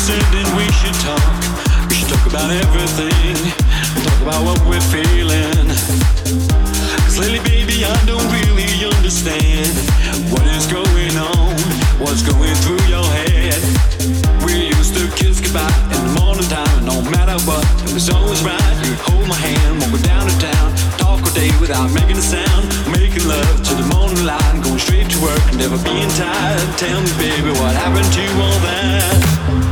said that we should talk. We should talk about everything. Talk about what we're feeling. 'Cause lately, baby, I don't really understand what is going on, what's going through your head. We used to kiss goodbye in the morning time, and no matter what, it was always right. You hold my hand, walking down to town, talk all day without making a sound, making love to the morning light, going straight to work, never being tired. Tell me, baby, what happened to all that?